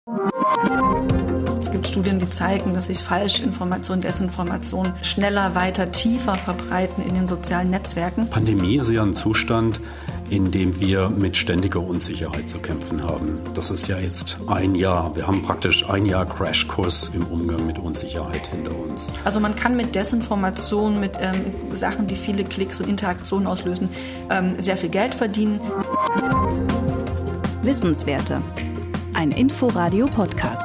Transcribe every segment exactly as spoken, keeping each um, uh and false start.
Es gibt Studien, die zeigen, dass sich Falschinformationen, Desinformationen schneller, weiter, tiefer verbreiten in den sozialen Netzwerken. Pandemie ist ja ein Zustand, in dem wir mit ständiger Unsicherheit zu kämpfen haben. Das ist ja jetzt ein Jahr. Wir haben praktisch ein Jahr Crashkurs im Umgang mit Unsicherheit hinter uns. Also man kann mit Desinformation, mit ähm, Sachen, die viele Klicks und Interaktionen auslösen, ähm, sehr viel Geld verdienen. Wissenswerte. Ein Inforadio-Podcast.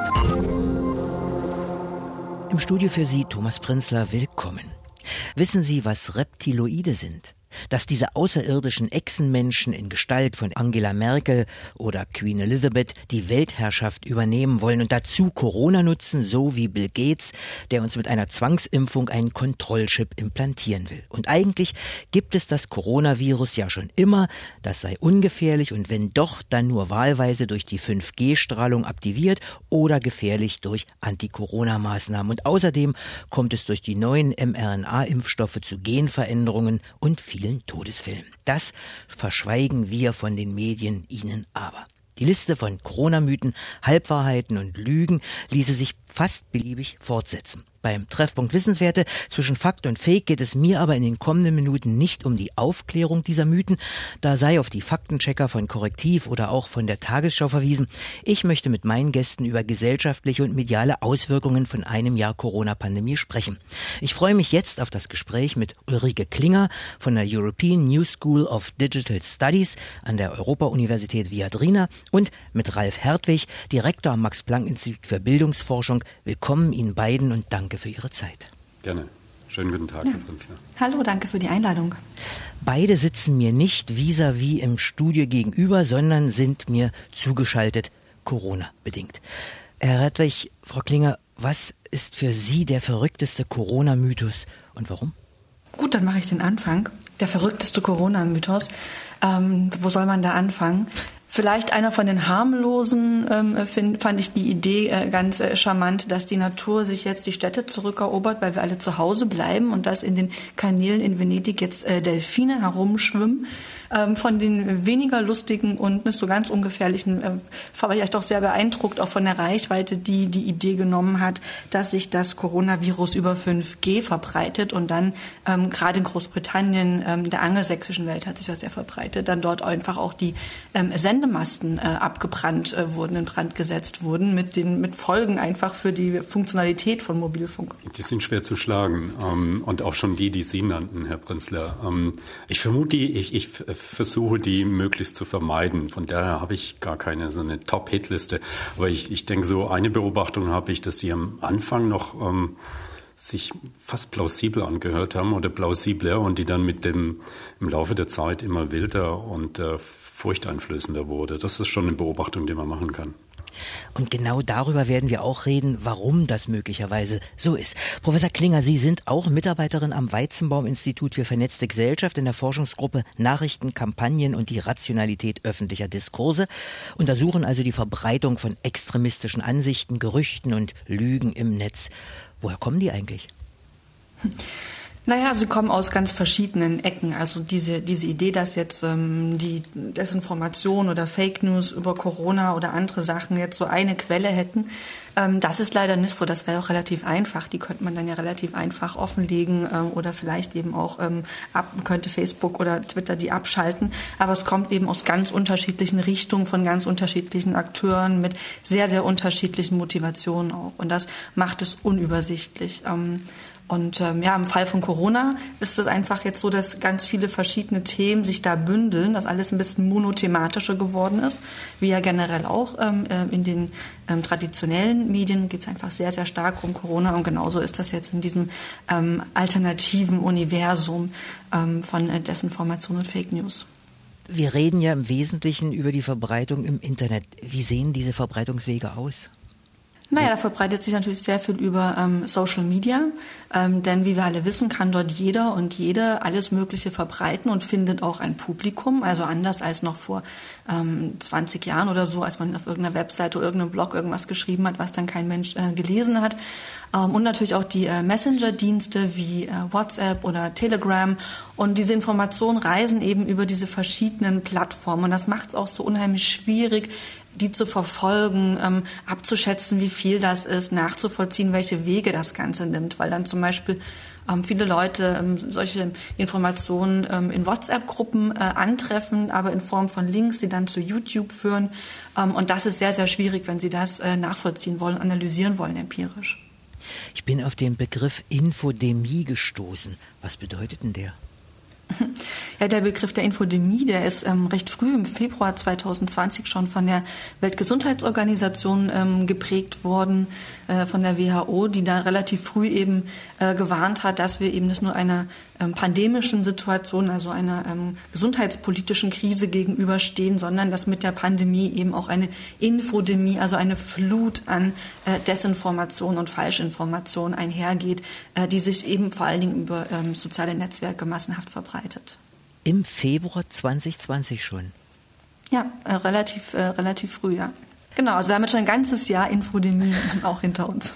Im Studio für Sie Thomas Prinzler, willkommen. Wissen Sie, was Reptiloide sind? Dass diese außerirdischen Echsenmenschen in Gestalt von Angela Merkel oder Queen Elizabeth die Weltherrschaft übernehmen wollen und dazu Corona nutzen, so wie Bill Gates, der uns mit einer Zwangsimpfung einen Kontrollchip implantieren will. Und eigentlich gibt es das Coronavirus ja schon immer, das sei ungefährlich und wenn doch, dann nur wahlweise durch die fünf G Strahlung aktiviert oder gefährlich durch Anti-Corona-Maßnahmen. Und außerdem kommt es durch die neuen mRNA-Impfstoffe zu Genveränderungen und vielen Todesfällen. Das verschweigen wir von den Medien Ihnen aber. Die Liste von Corona-Mythen, Halbwahrheiten und Lügen ließe sich fast beliebig fortsetzen. Beim Treffpunkt Wissenswerte zwischen Fakt und Fake geht es mir aber in den kommenden Minuten nicht um die Aufklärung dieser Mythen, da sei auf die Faktenchecker von Korrektiv oder auch von der Tagesschau verwiesen. Ich möchte mit meinen Gästen über gesellschaftliche und mediale Auswirkungen von einem Jahr Corona-Pandemie sprechen. Ich freue mich jetzt auf das Gespräch mit Ulrike Klinger von der European New School of Digital Studies an der Europa-Universität Viadrina und mit Ralf Hertwig, Direktor am Max-Planck-Institut für Bildungsforschung. Willkommen Ihnen beiden und danke für Ihre Zeit. Gerne. Schönen guten Tag, ja. Herr Prinzler. Hallo, danke für die Einladung. Beide sitzen mir nicht vis-à-vis im Studio gegenüber, sondern sind mir zugeschaltet, Corona-bedingt. Herr Hertwig, Frau Klinger, was ist für Sie der verrückteste Corona-Mythos und warum? Gut, dann mache ich den Anfang. Der verrückteste Corona-Mythos. Ähm, wo soll man da anfangen? Vielleicht einer von den harmlosen, ähm, find, fand ich die Idee äh, ganz äh, charmant, dass die Natur sich jetzt die Städte zurückerobert, weil wir alle zu Hause bleiben und dass in den Kanälen in Venedig jetzt äh, Delfine herumschwimmen. Ähm, von den weniger lustigen und nicht so ganz ungefährlichen äh, war ich doch sehr beeindruckt, auch von der Reichweite, die die Idee genommen hat, dass sich das Coronavirus über fünf G verbreitet und dann ähm, gerade in Großbritannien, ähm, der angelsächsischen Welt hat sich das sehr verbreitet, dann dort einfach auch die ähm, Sendemasten äh, abgebrannt äh, wurden, in Brand gesetzt wurden, mit den mit Folgen einfach für die Funktionalität von Mobilfunk. Die sind schwer zu schlagen ähm, und auch schon die, die Sie nannten, Herr Prinzler. Ähm, ich vermute, ich, ich versuche, die möglichst zu vermeiden. Von daher habe ich gar keine so eine Top-Hit-Liste. Aber ich, ich denke, so eine Beobachtung habe ich, dass die am Anfang noch ähm, sich fast plausibel angehört haben oder plausibler und die dann mit dem im Laufe der Zeit immer wilder und äh, furchteinflößender wurde. Das ist schon eine Beobachtung, die man machen kann. Und genau darüber werden wir auch reden, warum das möglicherweise so ist. Professor Klinger, Sie sind auch Mitarbeiterin am Weizenbaum-Institut für vernetzte Gesellschaft in der Forschungsgruppe Nachrichten, Kampagnen und die Rationalität öffentlicher Diskurse, untersuchen also die Verbreitung von extremistischen Ansichten, Gerüchten und Lügen im Netz. Woher kommen die eigentlich? Naja, sie kommen aus ganz verschiedenen Ecken. Also diese, diese Idee, dass jetzt ähm, die Desinformation oder Fake News über Corona oder andere Sachen jetzt so eine Quelle hätten, ähm, das ist leider nicht so. Das wäre auch relativ einfach. Die könnte man dann ja relativ einfach offenlegen ähm, oder vielleicht eben auch ähm, ab, könnte Facebook oder Twitter die abschalten. Aber es kommt eben aus ganz unterschiedlichen Richtungen von ganz unterschiedlichen Akteuren mit sehr, sehr unterschiedlichen Motivationen auch. Und das macht es unübersichtlich. Ähm, Und ähm, ja, im Fall von Corona ist es einfach jetzt so, dass ganz viele verschiedene Themen sich da bündeln, dass alles ein bisschen monothematischer geworden ist, wie ja generell auch ähm, in den ähm, traditionellen Medien geht es einfach sehr, sehr stark um Corona und genauso ist das jetzt in diesem ähm, alternativen Universum ähm, von äh, Desinformation und Fake News. Wir reden ja im Wesentlichen über die Verbreitung im Internet. Wie sehen diese Verbreitungswege aus? Naja, da verbreitet sich natürlich sehr viel über ähm, Social Media, ähm, denn wie wir alle wissen, kann dort jeder und jede alles Mögliche verbreiten und findet auch ein Publikum, also anders als noch vor ähm, zwanzig Jahren oder so, als man auf irgendeiner Webseite oder irgendeinem Blog irgendwas geschrieben hat, was dann kein Mensch äh, gelesen hat. Ähm, und natürlich auch die äh, Messenger-Dienste wie äh, WhatsApp oder Telegram und diese Informationen reisen eben über diese verschiedenen Plattformen und das macht es auch so unheimlich schwierig, die zu verfolgen, ähm, abzuschätzen, wie viel das ist, nachzuvollziehen, welche Wege das Ganze nimmt, weil dann zum Beispiel ähm, viele Leute ähm, solche Informationen ähm, in WhatsApp-Gruppen äh, antreffen, aber in Form von Links, die dann zu YouTube führen. Ähm, und das ist sehr, sehr schwierig, wenn sie das äh, nachvollziehen wollen, analysieren wollen empirisch. Ich bin auf den Begriff Infodemie gestoßen. Was bedeutet denn der? Ja, der Begriff der Infodemie, der ist ähm, recht früh im Februar zwanzig zwanzig schon von der Weltgesundheitsorganisation ähm, geprägt worden, äh, von der W H O, die da relativ früh eben äh, gewarnt hat, dass wir eben nicht nur einer ähm, pandemischen Situation, also einer ähm, gesundheitspolitischen Krise gegenüberstehen, sondern dass mit der Pandemie eben auch eine Infodemie, also eine Flut an äh, Desinformation und Falschinformation einhergeht, äh, die sich eben vor allen Dingen über ähm, soziale Netzwerke massenhaft verbreitet. Im Februar zwanzig zwanzig schon? Ja, äh, relativ, äh, relativ früh, ja. Genau, also damit schon ein ganzes Jahr Infodemie auch hinter uns.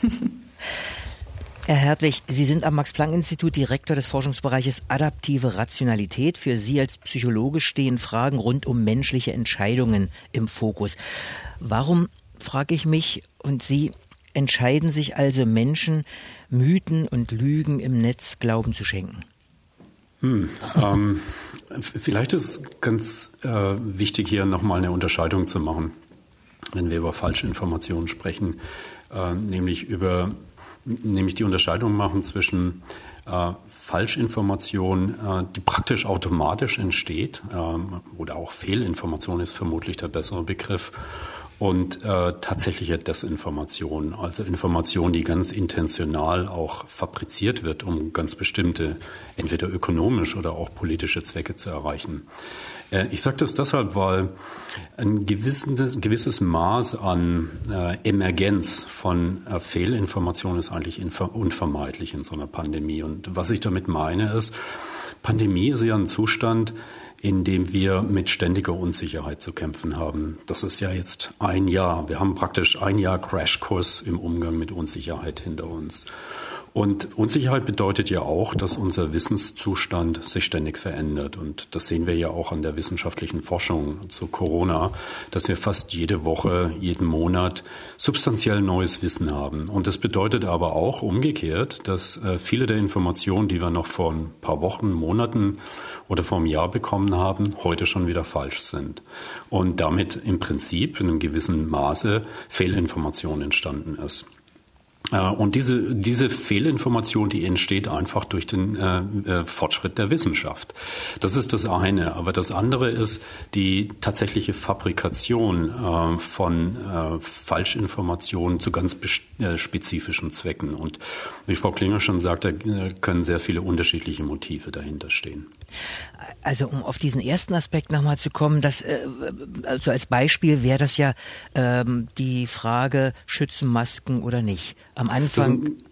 Herr Hertwig, Sie sind am Max-Planck-Institut Direktor des Forschungsbereiches Adaptive Rationalität. Für Sie als Psychologe stehen Fragen rund um menschliche Entscheidungen im Fokus. Warum, frage ich mich, und Sie, entscheiden sich also Menschen, Mythen und Lügen im Netz Glauben zu schenken? Hm, ähm, vielleicht ist ganz äh, wichtig, hier nochmal eine Unterscheidung zu machen, wenn wir über Falschinformationen sprechen, äh, nämlich über, nämlich die Unterscheidung machen zwischen äh, Falschinformation, äh, die praktisch automatisch entsteht, äh, oder auch Fehlinformation ist vermutlich der bessere Begriff, und äh, tatsächliche Desinformation, also Information, die ganz intentional auch fabriziert wird, um ganz bestimmte, entweder ökonomisch oder auch politische Zwecke zu erreichen. Äh, ich sage das deshalb, weil ein gewisses, gewisses Maß an äh, Emergenz von äh, Fehlinformation ist eigentlich inver- unvermeidlich in so einer Pandemie. Und was ich damit meine ist, Pandemie ist ja ein Zustand, in dem wir mit ständiger Unsicherheit zu kämpfen haben. Das ist ja jetzt ein Jahr. Wir haben praktisch ein Jahr Crashkurs im Umgang mit Unsicherheit hinter uns. Und Unsicherheit bedeutet ja auch, dass unser Wissenszustand sich ständig verändert. Und das sehen wir ja auch an der wissenschaftlichen Forschung zu Corona, dass wir fast jede Woche, jeden Monat substanziell neues Wissen haben. Und das bedeutet aber auch umgekehrt, dass äh, viele der Informationen, die wir noch vor ein paar Wochen, Monaten oder vor einem Jahr bekommen haben, heute schon wieder falsch sind. Und damit im Prinzip in einem gewissen Maße Fehlinformation entstanden ist. Und diese, diese Fehlinformation, die entsteht einfach durch den äh, Fortschritt der Wissenschaft. Das ist das eine. Aber das andere ist die tatsächliche Fabrikation äh, von äh, Falschinformationen zu ganz best- äh, spezifischen Zwecken. Und wie Frau Klinger schon sagte, können sehr viele unterschiedliche Motive dahinter stehen. Also um auf diesen ersten Aspekt nochmal zu kommen, das, äh, also als Beispiel wäre das ja ähm, die Frage, schützen Masken oder nicht. Am Anfang... Das,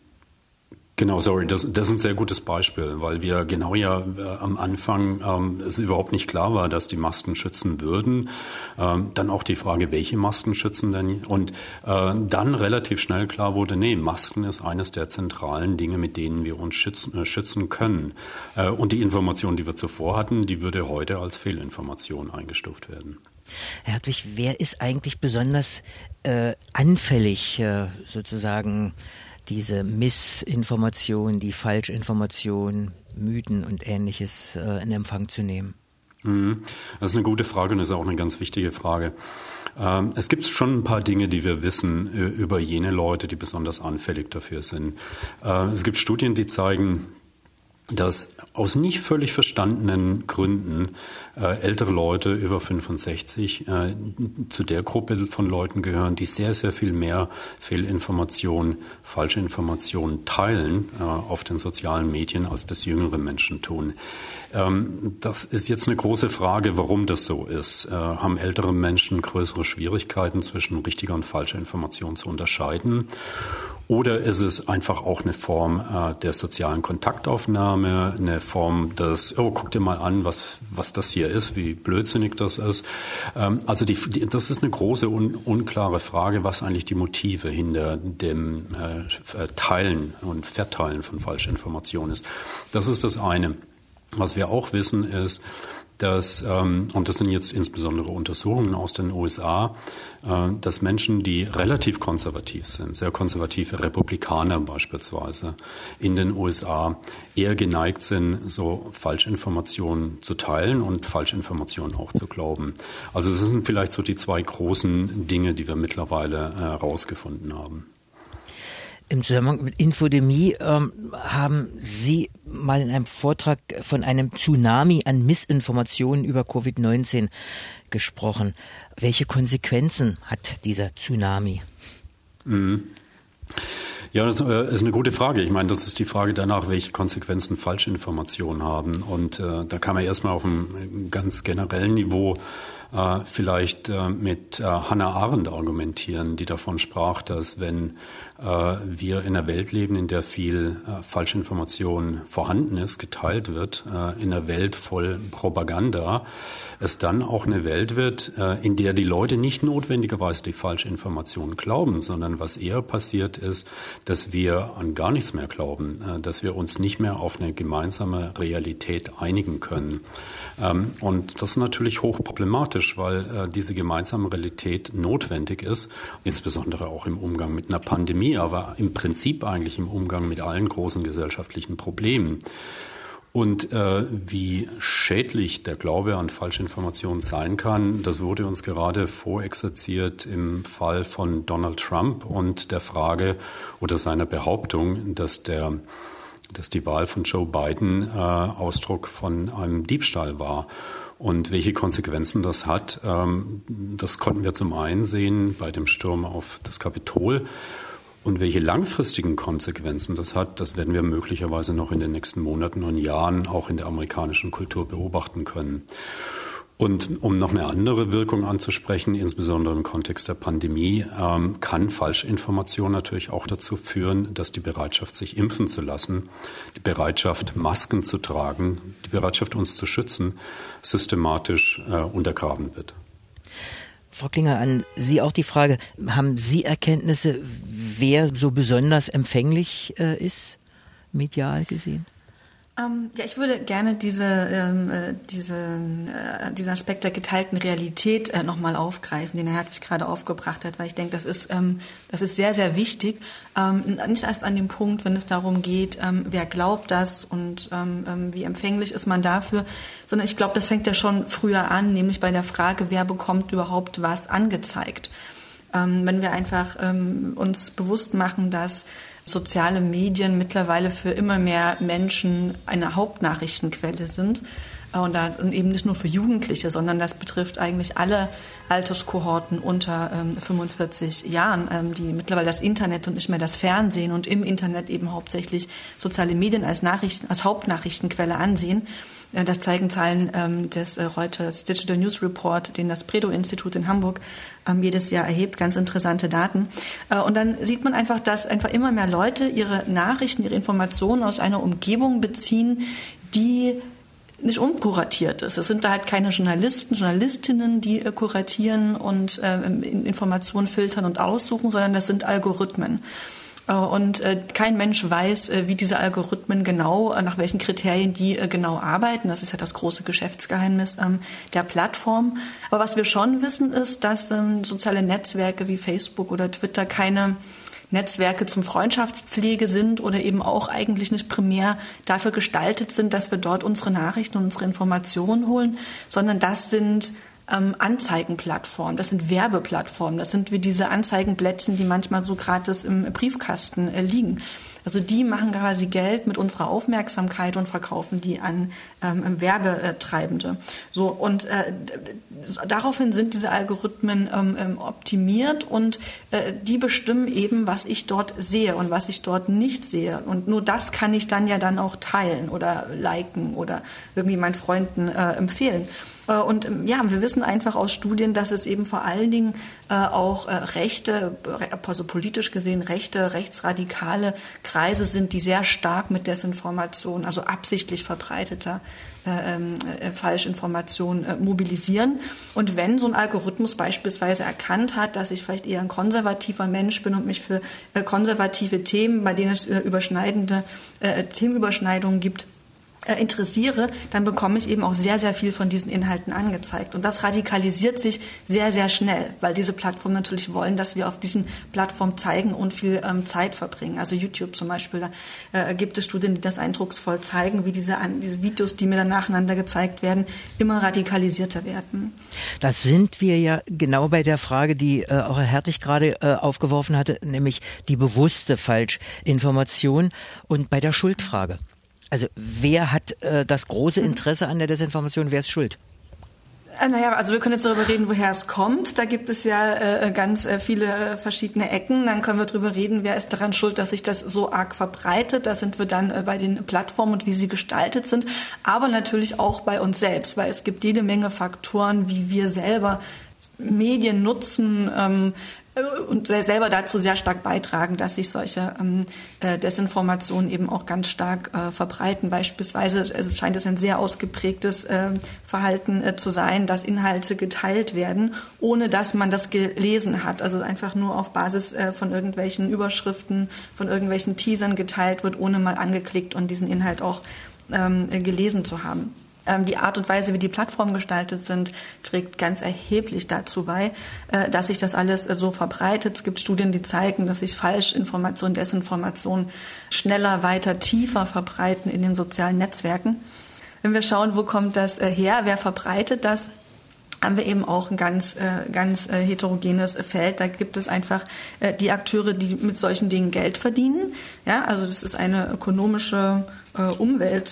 genau, sorry, das, das ist ein sehr gutes Beispiel, weil wir genau ja äh, am Anfang ähm, es überhaupt nicht klar war, dass die Masken schützen würden. Ähm, dann auch die Frage, welche Masken schützen denn? Und äh, dann relativ schnell klar wurde, nee, Masken ist eines der zentralen Dinge, mit denen wir uns schützen, äh, schützen können. Äh, und die Information, die wir zuvor hatten, die würde heute als Fehlinformation eingestuft werden. Herr Hertwig, wer ist eigentlich besonders äh, anfällig, äh, sozusagen, diese Missinformation, die Falschinformation, Mythen und Ähnliches äh, in Empfang zu nehmen? Das ist eine gute Frage und das ist auch eine ganz wichtige Frage. Ähm, es gibt schon ein paar Dinge, die wir wissen äh, über jene Leute, die besonders anfällig dafür sind. Äh, es gibt Studien, die zeigen, dass aus nicht völlig verstandenen Gründen äh, ältere Leute über fünfundsechzig äh, zu der Gruppe von Leuten gehören, die sehr, sehr viel mehr Fehlinformationen, falsche Informationen teilen äh, auf den sozialen Medien, als das jüngere Menschen tun. Ähm, das ist jetzt eine große Frage, warum das so ist. Äh, haben ältere Menschen größere Schwierigkeiten zwischen richtiger und falscher Information zu unterscheiden? Oder ist es einfach auch eine Form äh, der sozialen Kontaktaufnahme, eine Form des, oh, guck dir mal an, was was das hier ist, wie blödsinnig das ist. Ähm, also die, die, das ist eine große, un, unklare Frage, was eigentlich die Motive hinter dem äh, Teilen und Verteilen von Falschinformationen ist. Das ist das eine. Was wir auch wissen ist, dass, ähm, und das sind jetzt insbesondere Untersuchungen aus den U S A, äh, dass Menschen, die relativ konservativ sind, sehr konservative Republikaner beispielsweise in den U S A, eher geneigt sind, so Falschinformationen zu teilen und Falschinformationen auch zu glauben. Also das sind vielleicht so die zwei großen Dinge, die wir mittlerweile herausgefunden äh, haben. Im Zusammenhang mit Infodemie ähm, haben Sie mal in einem Vortrag von einem Tsunami an Missinformationen über Covid neunzehn gesprochen. Welche Konsequenzen hat dieser Tsunami? Mhm. Ja, das ist eine gute Frage. Ich meine, das ist die Frage danach, welche Konsequenzen Falschinformationen haben. Und äh, da kann man erstmal auf einem ganz generellen Niveau äh, vielleicht äh, mit äh, Hannah Arendt argumentieren, die davon sprach, dass wenn äh, wir in einer Welt leben, in der viel äh, Falschinformation vorhanden ist, geteilt wird, äh, in einer Welt voll Propaganda, es dann auch eine Welt wird, äh, in der die Leute nicht notwendigerweise die Falschinformationen glauben, sondern was eher passiert ist, dass wir an gar nichts mehr glauben, äh, dass wir uns nicht mehr auf eine gemeinsame Realität einigen können. Ähm, und das ist natürlich hochproblematisch, weil äh, diese gemeinsame Realität notwendig ist, insbesondere auch im Umgang mit einer Pandemie, aber im Prinzip eigentlich im Umgang mit allen großen gesellschaftlichen Problemen. Und äh, wie schädlich der Glaube an Falschinformationen sein kann, das wurde uns gerade vorexerziert im Fall von Donald Trump und der Frage oder seiner Behauptung, dass der dass die Wahl von Joe Biden äh, Ausdruck von einem Diebstahl war. Und welche Konsequenzen das hat, ähm, das konnten wir zum einen sehen bei dem Sturm auf das Kapitol. Und welche langfristigen Konsequenzen das hat, das werden wir möglicherweise noch in den nächsten Monaten und Jahren auch in der amerikanischen Kultur beobachten können. Und um noch eine andere Wirkung anzusprechen, insbesondere im Kontext der Pandemie, ähm, kann Falschinformation natürlich auch dazu führen, dass die Bereitschaft, sich impfen zu lassen, die Bereitschaft, Masken zu tragen, die Bereitschaft, uns zu schützen, systematisch äh, untergraben wird. Frau Klinger, an Sie auch die Frage, haben Sie Erkenntnisse, wer so besonders empfänglich äh, ist, medial gesehen? Ähm, ja, ich würde gerne diese, ähm, diese, äh, diesen Aspekt der geteilten Realität äh, nochmal aufgreifen, den Herr Hertwig gerade aufgebracht hat, weil ich denke, das ist, ähm, das ist sehr, sehr wichtig. Ähm, nicht erst an dem Punkt, wenn es darum geht, ähm, wer glaubt das und ähm, wie empfänglich ist man dafür, sondern ich glaube, das fängt ja schon früher an, nämlich bei der Frage, wer bekommt überhaupt was angezeigt. Ähm, wenn wir einfach ähm, uns bewusst machen, dass soziale Medien mittlerweile für immer mehr Menschen eine Hauptnachrichtenquelle sind. Und, da, und eben nicht nur für Jugendliche, sondern das betrifft eigentlich alle Alterskohorten unter ähm, fünfundvierzig Jahren, ähm, die mittlerweile das Internet und nicht mehr das Fernsehen und im Internet eben hauptsächlich soziale Medien als Nachrichten, als Hauptnachrichtenquelle ansehen. Äh, das zeigen Zahlen ähm, des äh, Reuters Digital News Report, den das Bredow-Institut in Hamburg ähm, jedes Jahr erhebt. Ganz interessante Daten. Äh, und dann sieht man einfach, dass einfach immer mehr Leute ihre Nachrichten, ihre Informationen aus einer Umgebung beziehen, die nicht unkuratiert ist. Es sind da halt keine Journalisten, Journalistinnen, die äh, kuratieren und äh, Informationen filtern und aussuchen, sondern das sind Algorithmen. Äh, und äh, kein Mensch weiß, äh, wie diese Algorithmen genau, äh, nach welchen Kriterien die äh, genau arbeiten. Das ist ja das große Geschäftsgeheimnis ähm, der Plattform. Aber was wir schon wissen, ist, dass ähm, soziale Netzwerke wie Facebook oder Twitter keine Netzwerke zum Freundschaftspflege sind oder eben auch eigentlich nicht primär dafür gestaltet sind, dass wir dort unsere Nachrichten und unsere Informationen holen, sondern das sind ähm, Anzeigenplattformen, das sind Werbeplattformen, das sind wie diese Anzeigenblättchen, die manchmal so gratis im Briefkasten äh, liegen. Also die machen quasi Geld mit unserer Aufmerksamkeit und verkaufen die an ähm, Werbetreibende. So, und äh, daraufhin sind diese Algorithmen ähm, optimiert und äh, die bestimmen eben, was ich dort sehe und was ich dort nicht sehe. Und nur das kann ich dann ja dann auch teilen oder liken oder irgendwie meinen Freunden äh, empfehlen. Und ja, wir wissen einfach aus Studien, dass es eben vor allen Dingen äh, auch äh, rechte, also politisch gesehen rechte, rechtsradikale Kreise sind, die sehr stark mit Desinformation, also absichtlich verbreiteter äh, äh, Falschinformation äh, mobilisieren. Und wenn so ein Algorithmus beispielsweise erkannt hat, dass ich vielleicht eher ein konservativer Mensch bin und mich für äh, konservative Themen, bei denen es äh, überschneidende äh, Themenüberschneidungen gibt, interessiere, dann bekomme ich eben auch sehr, sehr viel von diesen Inhalten angezeigt. Und das radikalisiert sich sehr, sehr schnell, weil diese Plattformen natürlich wollen, dass wir auf diesen Plattformen zeigen und viel ähm, Zeit verbringen. Also YouTube zum Beispiel, da äh, gibt es Studien, die das eindrucksvoll zeigen, wie diese, diese Videos, die mir dann nacheinander gezeigt werden, immer radikalisierter werden. Das sind wir ja genau bei der Frage, die äh, auch Herr Hertig gerade äh, aufgeworfen hatte, nämlich die bewusste Falschinformation und bei der Schuldfrage. Also wer hat äh, das große Interesse an der Desinformation, wer ist schuld? Naja, also wir können jetzt darüber reden, woher es kommt. Da gibt es ja äh, ganz äh, viele verschiedene Ecken. Dann können wir darüber reden, wer ist daran schuld, dass sich das so arg verbreitet. Da sind wir dann äh, bei den Plattformen und wie sie gestaltet sind. Aber natürlich auch bei uns selbst, weil es gibt jede Menge Faktoren, wie wir selber Medien nutzen, ähm, und selber dazu sehr stark beitragen, dass sich solche ähm, äh, Desinformationen eben auch ganz stark äh, verbreiten. Beispielsweise es scheint es ein sehr ausgeprägtes äh, Verhalten äh, zu sein, dass Inhalte geteilt werden, ohne dass man das gelesen hat. Also einfach nur auf Basis äh, von irgendwelchen Überschriften, von irgendwelchen Teasern geteilt wird, ohne mal angeklickt und diesen Inhalt auch ähm, gelesen zu haben. Die Art und Weise, wie die Plattformen gestaltet sind, trägt ganz erheblich dazu bei, dass sich das alles so verbreitet. Es gibt Studien, die zeigen, dass sich Falschinformation, Desinformation schneller, weiter, tiefer verbreiten in den sozialen Netzwerken. Wenn wir schauen, wo kommt das her, wer verbreitet das, haben wir eben auch ein ganz, ganz heterogenes Feld. Da gibt es einfach die Akteure, die mit solchen Dingen Geld verdienen. Ja, also das ist eine ökonomische Umwelt.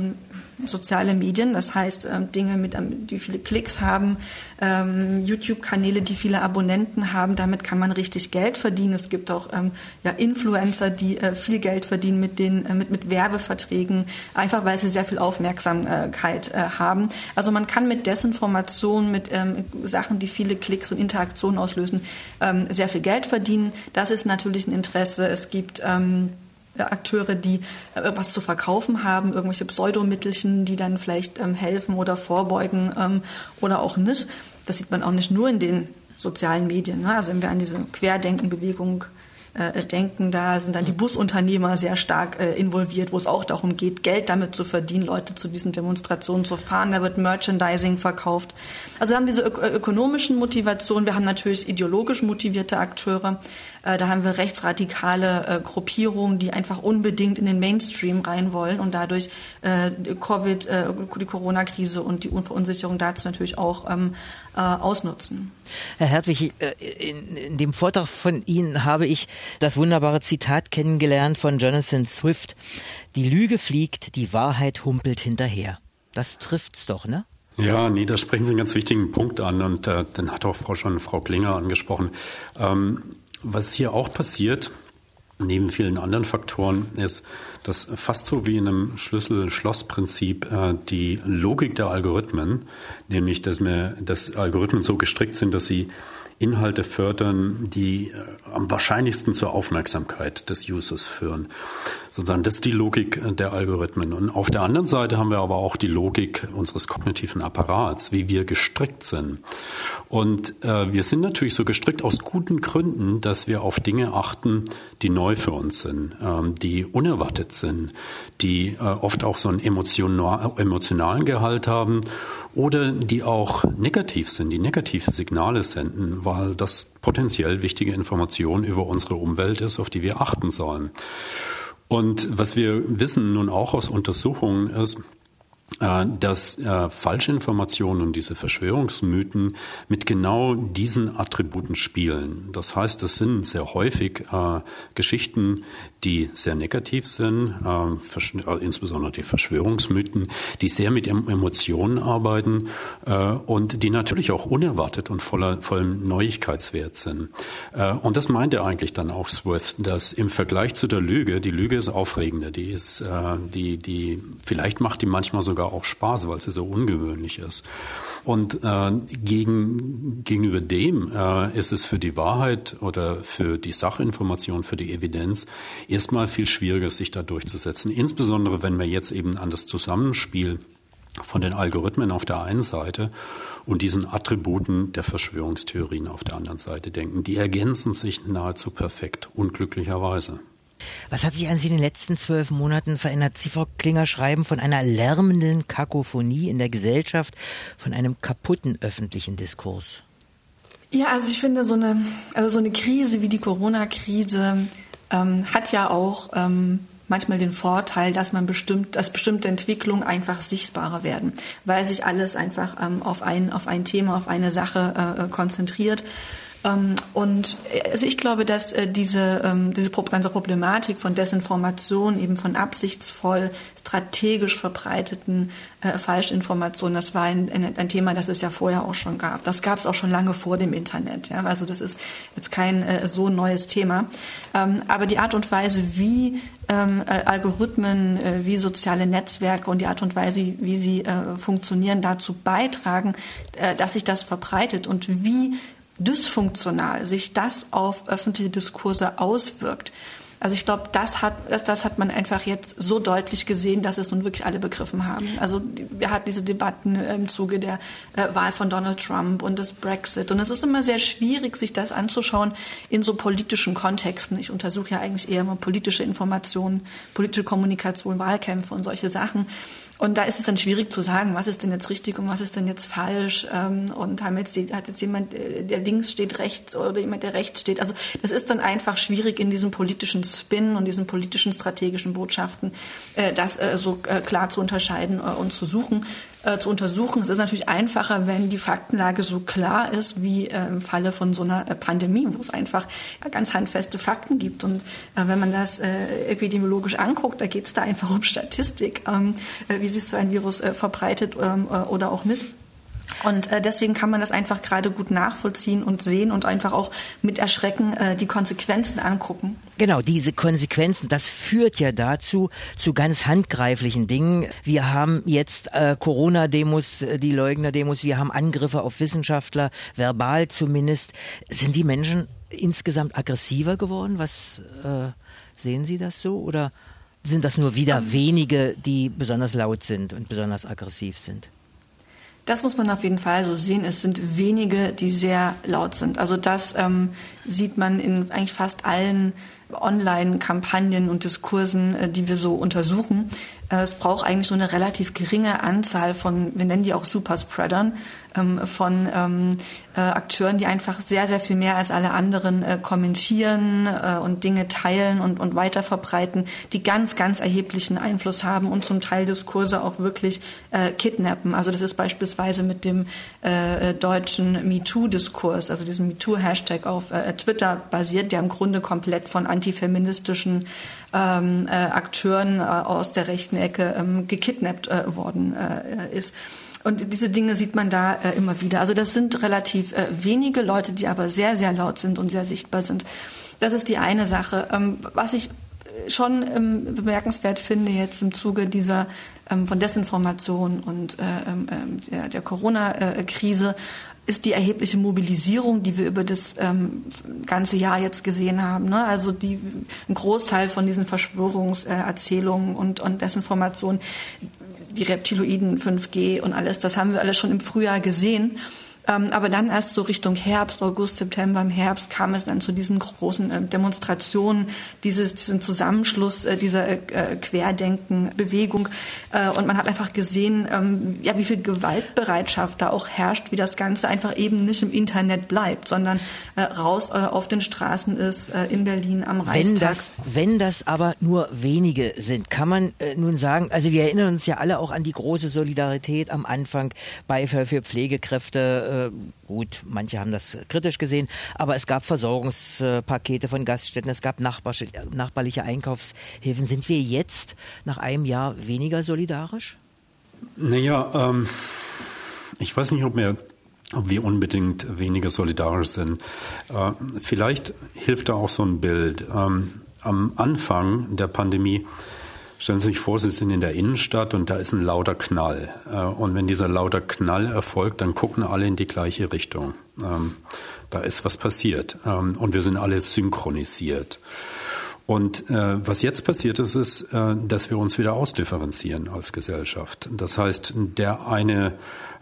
Soziale Medien, das heißt ähm, Dinge, mit, ähm, die viele Klicks haben, ähm, YouTube-Kanäle, die viele Abonnenten haben, damit kann man richtig Geld verdienen. Es gibt auch ähm, ja, Influencer, die äh, viel Geld verdienen mit, den, äh, mit, mit Werbeverträgen, einfach weil sie sehr viel Aufmerksamkeit äh, haben. Also man kann mit Desinformation, mit ähm, Sachen, die viele Klicks und Interaktionen auslösen, ähm, sehr viel Geld verdienen. Das ist natürlich ein Interesse. Es gibt ähm, Akteure, die äh, was zu verkaufen haben, irgendwelche Pseudomittelchen, die dann vielleicht ähm, helfen oder vorbeugen ähm, oder auch nicht. Das sieht man auch nicht nur in den sozialen Medien. Ne? Also wenn wir an diese Querdenken-Bewegung äh, denken, da sind dann die Busunternehmer sehr stark äh, involviert, wo es auch darum geht, Geld damit zu verdienen, Leute zu diesen Demonstrationen zu fahren. Da wird Merchandising verkauft. Also wir haben diese ök- ökonomischen Motivationen, wir haben natürlich ideologisch motivierte Akteure. Äh, da haben wir rechtsradikale äh, Gruppierungen, die einfach unbedingt in den Mainstream rein wollen und dadurch äh, Covid, äh, die Corona-Krise und die Verunsicherung dazu natürlich auch ähm, äh, ausnutzen. Herr Hertwig, in, in dem Vortrag von Ihnen habe ich das wunderbare Zitat kennengelernt von Jonathan Swift. Die Lüge fliegt, die Wahrheit humpelt hinterher. Das trifft's doch, ne? Ja, nee, da sprechen Sie einen ganz wichtigen Punkt an und äh, den hat auch Frau, schon Frau Klinger angesprochen. Ähm, was hier auch passiert, neben vielen anderen Faktoren, ist, dass fast so wie in einem Schlüssel-Schloss-Prinzip äh, die Logik der Algorithmen, nämlich dass, wir, dass Algorithmen so gestrickt sind, dass sie Inhalte fördern, die äh, am wahrscheinlichsten zur Aufmerksamkeit des Users führen. Sozusagen, das ist die Logik der Algorithmen. Und auf der anderen Seite haben wir aber auch die Logik unseres kognitiven Apparats, wie wir gestrickt sind. Und äh, wir sind natürlich so gestrickt aus guten Gründen, dass wir auf Dinge achten, die neu für uns sind, ähm, die unerwartet sind, die äh, oft auch so einen emotional, emotionalen Gehalt haben oder die auch negativ sind, die negative Signale senden, weil das potenziell wichtige Information über unsere Umwelt ist, auf die wir achten sollen. Und was wir wissen nun auch aus Untersuchungen ist, dass äh, Falschinformationen und diese Verschwörungsmythen mit genau diesen Attributen spielen. Das heißt, es sind sehr häufig äh, Geschichten, die sehr negativ sind, äh, versch- äh, insbesondere die Verschwörungsmythen, die sehr mit em- Emotionen arbeiten äh, und die natürlich auch unerwartet und voller vollem Neuigkeitswert sind. Äh, und das meint er eigentlich dann auch Swift, dass im Vergleich zu der Lüge, die Lüge ist aufregender, die ist, äh, die, die, vielleicht macht die manchmal sogar auch Spaß, weil sie so ungewöhnlich ist. Und äh, gegen, gegenüber dem äh, ist es für die Wahrheit oder für die Sachinformation, für die Evidenz erstmal viel schwieriger, sich da durchzusetzen. Insbesondere, wenn wir jetzt eben an das Zusammenspiel von den Algorithmen auf der einen Seite und diesen Attributen der Verschwörungstheorien auf der anderen Seite denken. Die ergänzen sich nahezu perfekt, unglücklicherweise. Was hat sich an Sie in den letzten zwölf Monaten verändert? Sie, Frau Klinger, schreiben von einer lärmenden Kakophonie in der Gesellschaft, von einem kaputten öffentlichen Diskurs. Ja, also ich finde, so eine, also so eine Krise wie die Corona-Krise ähm, hat ja auch ähm, manchmal den Vorteil, dass man bestimmt, dass bestimmte Entwicklungen einfach sichtbarer werden, weil sich alles einfach ähm, auf ein, auf ein Thema, auf eine Sache äh, konzentriert. Und also ich glaube, dass diese, diese ganze Problematik von Desinformation, eben von absichtsvoll, strategisch verbreiteten äh, Falschinformationen, das war ein, ein, ein Thema, das es ja vorher auch schon gab. Das gab es auch schon lange vor dem Internet. Ja? Also das ist jetzt kein äh, so neues Thema. Ähm, aber die Art und Weise, wie ähm, Algorithmen, äh, wie soziale Netzwerke und die Art und Weise, wie sie äh, funktionieren, dazu beitragen, äh, dass sich das verbreitet und wie dysfunktional sich das auf öffentliche Diskurse auswirkt. Also ich glaube, das hat, das, das hat man einfach jetzt so deutlich gesehen, dass es nun wirklich alle begriffen haben. Also wir hatten diese Debatten im Zuge der äh, Wahl von Donald Trump und des Brexit. Und es ist immer sehr schwierig, sich das anzuschauen in so politischen Kontexten. Ich untersuche ja eigentlich eher immer politische Informationen, politische Kommunikation, Wahlkämpfe und solche Sachen. Und da ist es dann schwierig zu sagen, was ist denn jetzt richtig und was ist denn jetzt falsch. Und haben jetzt, hat jetzt jemand, der links steht, rechts oder jemand, der rechts steht. Also das ist dann einfach schwierig in diesem politischen Spin und diesen politischen strategischen Botschaften, das so klar zu unterscheiden und zu suchen, zu untersuchen. Es ist natürlich einfacher, wenn die Faktenlage so klar ist wie im Falle von so einer Pandemie, wo es einfach ganz handfeste Fakten gibt. Und wenn man das epidemiologisch anguckt, da geht es da einfach um Statistik, wie sich so ein Virus verbreitet oder auch nicht. Und äh, deswegen kann man das einfach gerade gut nachvollziehen und sehen und einfach auch mit Erschrecken äh, die Konsequenzen angucken. Genau, diese Konsequenzen, das führt ja dazu, zu ganz handgreiflichen Dingen. Wir haben jetzt äh, Corona-Demos, die Leugner-Demos, wir haben Angriffe auf Wissenschaftler, verbal zumindest. Sind die Menschen insgesamt aggressiver geworden? Was äh, sehen Sie das so? Oder sind das nur wieder um, wenige, die besonders laut sind und besonders aggressiv sind? Das muss man auf jeden Fall so sehen. Es sind wenige, die sehr laut sind. Also das ähm, sieht man in eigentlich fast allen Online-Kampagnen und Diskursen, äh, die wir so untersuchen. Äh, es braucht eigentlich nur eine relativ geringe Anzahl von, wir nennen die auch Superspreadern, ähm, von ähm, äh, Akteuren, die einfach sehr, sehr viel mehr als alle anderen äh, kommentieren äh, und Dinge teilen und, und weiterverbreiten, die ganz, ganz erheblichen Einfluss haben und zum Teil Diskurse auch wirklich äh, kidnappen. Also das ist beispielsweise mit dem äh, deutschen MeToo-Diskurs, also diesem MeToo-Hashtag auf äh, Twitter basiert, der im Grunde komplett von antifeministischen ähm, äh, Akteuren äh, aus der rechten Ecke ähm, gekidnappt äh, worden äh, ist. Und diese Dinge sieht man da äh, immer wieder. Also das sind relativ äh, wenige Leute, die aber sehr, sehr laut sind und sehr sichtbar sind. Das ist die eine Sache. Ähm, was ich schon ähm, bemerkenswert finde jetzt im Zuge dieser ähm, von Desinformation und äh, äh, der, der Corona-Krise, ist die erhebliche Mobilisierung, die wir über das ähm, ganze Jahr jetzt gesehen haben. Ne? Also die, ein Großteil von diesen Verschwörungserzählungen und, und Desinformationen, die Reptiloiden, fünf G und alles, das haben wir alles schon im Frühjahr gesehen. Ähm, aber dann erst so Richtung Herbst, August, September, im Herbst kam es dann zu diesen großen äh, Demonstrationen, dieses, diesen Zusammenschluss äh, dieser äh, Querdenken-Bewegung. Äh, und man hat einfach gesehen, ähm, ja, wie viel Gewaltbereitschaft da auch herrscht, wie das Ganze einfach eben nicht im Internet bleibt, sondern äh, raus äh, auf den Straßen ist, äh, in Berlin am Reichstag. Wenn das, wenn das aber nur wenige sind, kann man äh, nun sagen, also wir erinnern uns ja alle auch an die große Solidarität am Anfang, Beifall für Pflegekräfte. Gut, manche haben das kritisch gesehen, aber es gab Versorgungspakete von Gaststätten, es gab nachbarliche Einkaufshilfen. Sind wir jetzt nach einem Jahr weniger solidarisch? Naja, ähm, ich weiß nicht, ob wir, ob wir unbedingt weniger solidarisch sind. Äh, vielleicht hilft da auch so ein Bild. Ähm, am Anfang der Pandemie, stellen Sie sich vor, Sie sind in der Innenstadt und da ist ein lauter Knall. Und wenn dieser lauter Knall erfolgt, dann gucken alle in die gleiche Richtung. Da ist was passiert und wir sind alle synchronisiert. Und was jetzt passiert ist, ist, dass wir uns wieder ausdifferenzieren als Gesellschaft. Das heißt, der eine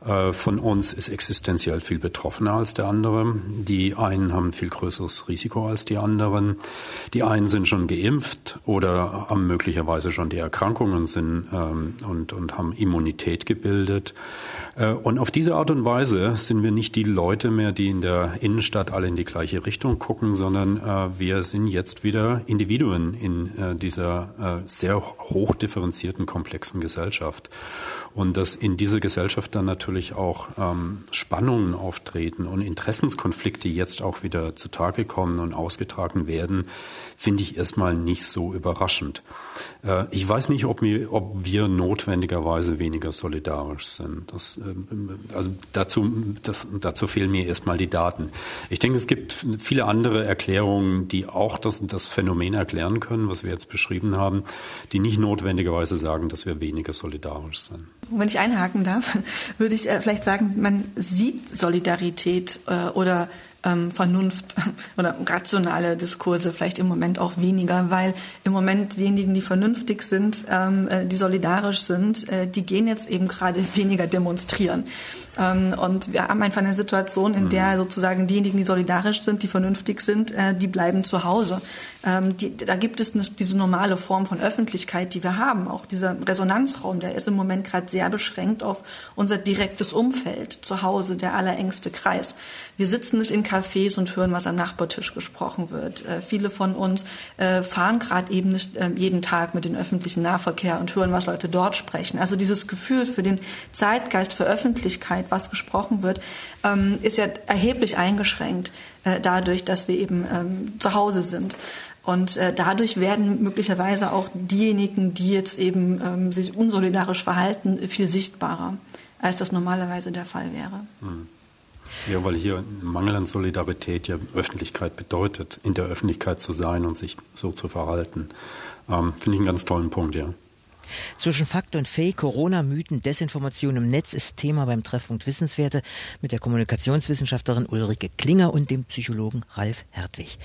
von uns ist existenziell viel betroffener als der andere. Die einen haben ein viel größeres Risiko als die anderen. Die einen sind schon geimpft oder haben möglicherweise schon die Erkrankung und, sind, ähm, und, und haben Immunität gebildet. Äh, und auf diese Art und Weise sind wir nicht die Leute mehr, die in der Innenstadt alle in die gleiche Richtung gucken, sondern äh, wir sind jetzt wieder Individuen in äh, dieser äh, sehr hoch differenzierten, komplexen Gesellschaft. Und dass in dieser Gesellschaft dann natürlich auch ähm, Spannungen auftreten und Interessenskonflikte jetzt auch wieder zutage kommen und ausgetragen werden, finde ich erstmal nicht so überraschend. Äh, ich weiß nicht, ob wir, ob wir notwendigerweise weniger solidarisch sind. Das, äh, also dazu, das, dazu fehlen mir erstmal die Daten. Ich denke, es gibt viele andere Erklärungen, die auch das, das Phänomen erklären können, was wir jetzt beschrieben haben, die nicht notwendigerweise sagen, dass wir weniger solidarisch sind. Wenn ich einhaken darf, würde ich äh, vielleicht sagen, man sieht Solidarität äh, oder ähm, Vernunft oder rationale Diskurse vielleicht im Moment auch weniger, weil im Moment diejenigen, die vernünftig sind, ähm, äh, die solidarisch sind, äh, die gehen jetzt eben gerade weniger demonstrieren. Ähm, und wir haben einfach eine Situation, in der sozusagen diejenigen, die solidarisch sind, die vernünftig sind, äh, die bleiben zu Hause. Ähm, die, da gibt es nicht diese normale Form von Öffentlichkeit, die wir haben. Auch dieser Resonanzraum, der ist im Moment gerade sehr beschränkt auf unser direktes Umfeld, zu Hause, der allerengste Kreis. Wir sitzen nicht in Cafés und hören, was am Nachbartisch gesprochen wird. Äh, viele von uns äh, fahren gerade eben nicht äh, jeden Tag mit dem öffentlichen Nahverkehr und hören, was Leute dort sprechen. Also dieses Gefühl für den Zeitgeist, für Öffentlichkeit, was gesprochen wird, ähm, ist ja erheblich eingeschränkt äh, dadurch, dass wir eben ähm, zu Hause sind. Und äh, dadurch werden möglicherweise auch diejenigen, die jetzt eben ähm, sich unsolidarisch verhalten, viel sichtbarer, als das normalerweise der Fall wäre. Hm. Ja, weil hier Mangel an Solidarität ja Öffentlichkeit bedeutet, in der Öffentlichkeit zu sein und sich so zu verhalten. Ähm, finde ich einen ganz tollen Punkt, ja. Zwischen Fakt und Fake, Corona-Mythen, Desinformation im Netz ist Thema beim Treffpunkt Wissenswerte mit der Kommunikationswissenschaftlerin Ulrike Klinger und dem Psychologen Ralf Hertwig.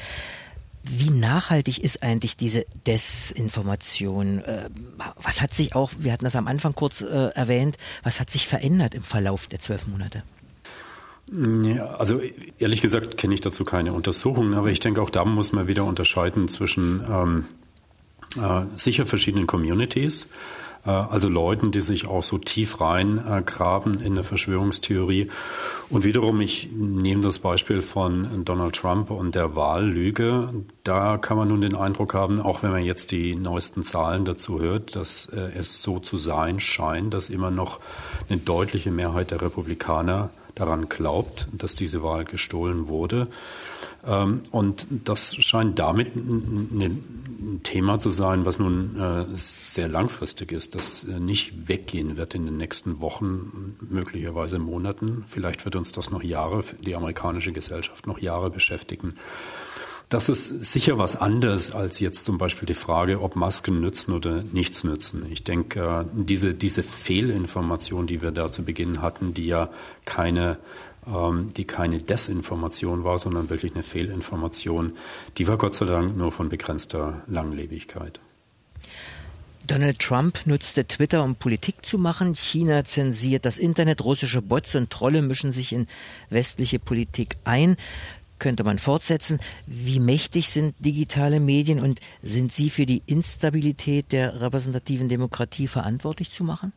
Wie nachhaltig ist eigentlich diese Desinformation? Was hat sich auch, wir hatten das am Anfang kurz äh, erwähnt, was hat sich verändert im Verlauf der zwölf Monate? Ja, also ehrlich gesagt kenne ich dazu keine Untersuchungen, aber ich denke, auch da muss man wieder unterscheiden zwischen ähm, äh, sicher verschiedenen Communities, äh, also Leuten, die sich auch so tief reingraben äh, in der Verschwörungstheorie. Und wiederum, ich nehme das Beispiel von Donald Trump und der Wahllüge. Da kann man nun den Eindruck haben, auch wenn man jetzt die neuesten Zahlen dazu hört, dass äh, es so zu sein scheint, dass immer noch eine deutliche Mehrheit der Republikaner daran glaubt, dass diese Wahl gestohlen wurde. Und das scheint damit ein Thema zu sein, was nun sehr langfristig ist, das nicht weggehen wird in den nächsten Wochen, möglicherweise Monaten. Vielleicht wird uns das noch Jahre, die amerikanische Gesellschaft noch Jahre beschäftigen. Das ist sicher was anderes als jetzt zum Beispiel die Frage, ob Masken nützen oder nichts nützen. Ich denke, diese, diese Fehlinformation, die wir da zu Beginn hatten, die ja keine, ähm, die keine Desinformation war, sondern wirklich eine Fehlinformation, die war Gott sei Dank nur von begrenzter Langlebigkeit. Donald Trump nutzte Twitter, um Politik zu machen. China zensiert das Internet. Russische Bots und Trolle mischen sich in westliche Politik ein. Könnte man fortsetzen. Wie mächtig sind digitale Medien und sind sie für die Instabilität der repräsentativen Demokratie verantwortlich zu machen?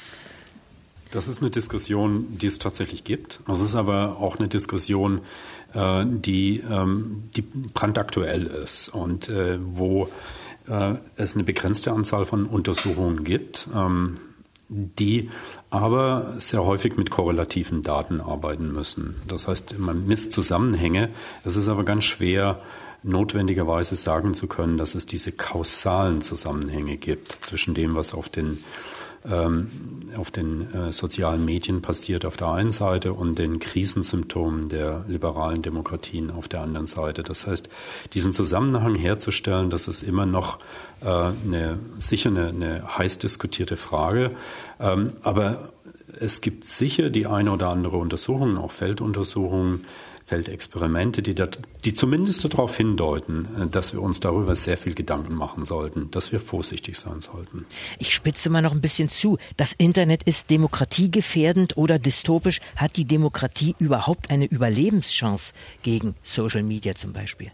Das ist eine Diskussion, die es tatsächlich gibt. Das ist aber auch eine Diskussion, äh, die, ähm, die brandaktuell ist und äh, wo äh, es eine begrenzte Anzahl von Untersuchungen gibt, ähm, die aber sehr häufig mit korrelativen Daten arbeiten müssen. Das heißt, man misst Zusammenhänge. Es ist aber ganz schwer, notwendigerweise sagen zu können, dass es diese kausalen Zusammenhänge gibt zwischen dem, was auf den ähm, auf den äh, sozialen Medien passiert auf der einen Seite und den Krisensymptomen der liberalen Demokratien auf der anderen Seite. Das heißt, diesen Zusammenhang herzustellen, das ist immer noch äh, eine, sicher eine, eine heiß diskutierte Frage. Ähm, aber es gibt sicher die eine oder andere Untersuchung, auch Felduntersuchungen, Feldexperimente, die, dat, die zumindest darauf hindeuten, dass wir uns darüber sehr viel Gedanken machen sollten, dass wir vorsichtig sein sollten. Ich spitze mal noch ein bisschen zu. Das Internet ist demokratiegefährdend oder dystopisch. Hat die Demokratie überhaupt eine Überlebenschance gegen Social Media zum Beispiel?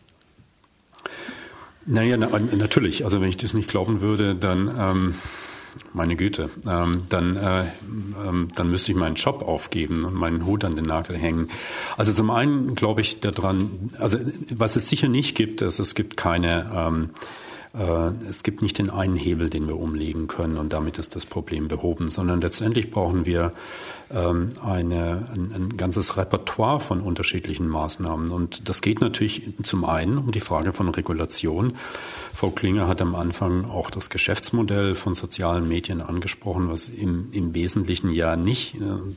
Naja, na, natürlich. Also wenn ich das nicht glauben würde, dann... Ähm Meine Güte, ähm, dann, äh, ähm, dann müsste ich meinen Job aufgeben und meinen Hut an den Nagel hängen. Also zum einen glaube ich daran, also was es sicher nicht gibt, ist, es gibt keine, ähm, äh, es gibt nicht den einen Hebel, den wir umlegen können und damit ist das Problem behoben, sondern letztendlich brauchen wir ähm, eine, ein, ein ganzes Repertoire von unterschiedlichen Maßnahmen und das geht natürlich zum einen um die Frage von Regulation. Frau Klinger hat am Anfang auch das Geschäftsmodell von sozialen Medien angesprochen, was im, im Wesentlichen ja nicht äh,